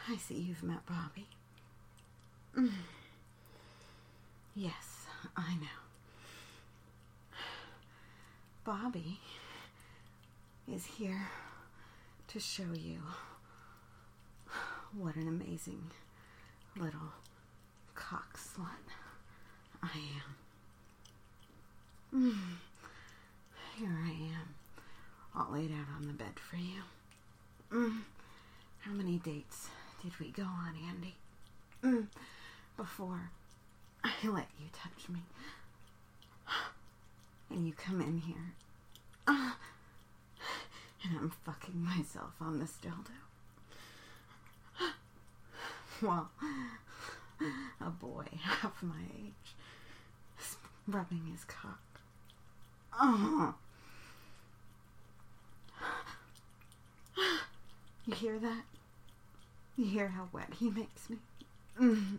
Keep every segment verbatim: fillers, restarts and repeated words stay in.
I see you've met Bobby. Mm. Yes, I know. Bobby is here to show you what an amazing little cock slut I am. Mm. Here I am, all laid out on the bed for you. Mm. How many dates did we go on, Andy? Mm. Before I let you touch me. And you come in here. Uh, and I'm fucking myself on this dildo. Well, a boy half my age is rubbing his cock. Oh. You hear that? You hear how wet he makes me? Mm.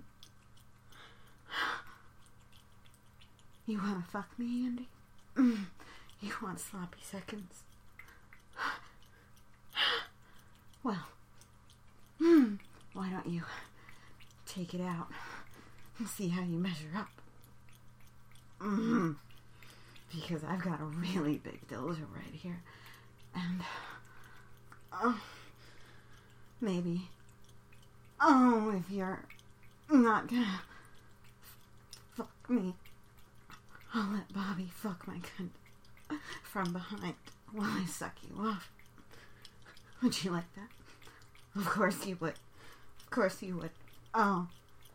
You want to fuck me, Andy? Mm. You want sloppy seconds? Well, mm, why don't you take it out and see how you measure up? Mm. Because I've got a really big dildo right here. And, oh, maybe, oh, if you're not gonna fuck me, I'll let Bobby fuck my cunt from behind while I suck you off. Would you like that? Of course you would. Of course you would. Oh.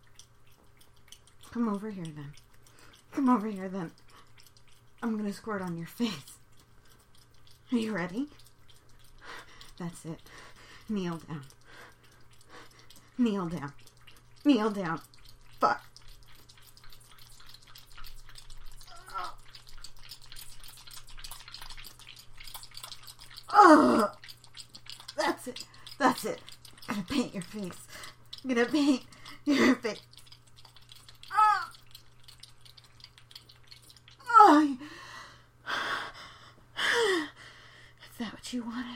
Come over here then. Come over here then. I'm gonna squirt on your face. Are you ready? That's it. Kneel down. Kneel down. Kneel down. Fuck. Oh, that's it. That's it. I'm gonna paint your face. I'm gonna paint your face. Oh. Oh. Is that what you wanted?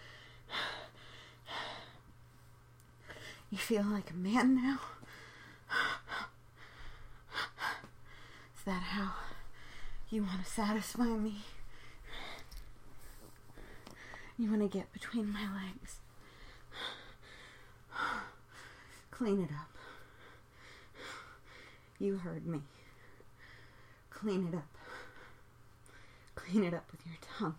You feel like a man now? Is that how you want to satisfy me? You want to get between my legs? Clean it up. You heard me. Clean it up. Clean it up with your tongue.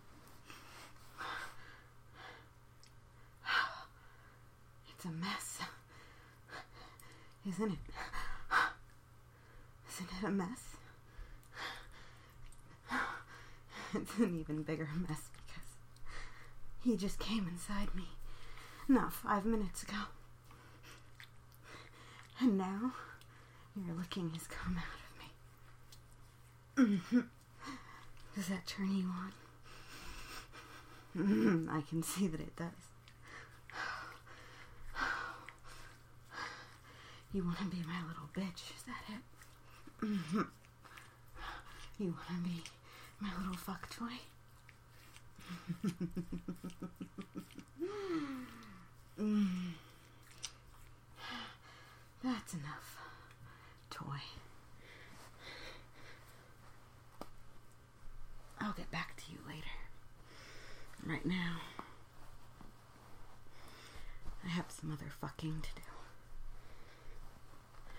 It's a mess. Isn't it? Isn't it a mess? It's an even bigger mess because he just came inside me not five minutes ago. And now you're licking his cum out of me. Mm-hmm. Does that turn you on? Mm-hmm. I can see that it does. You want to be my little bitch, is that it? Mm-hmm. You want to be my little fuck toy? mm. That's enough, toy. I'll get back to you later. Right now, I have some other fucking to do.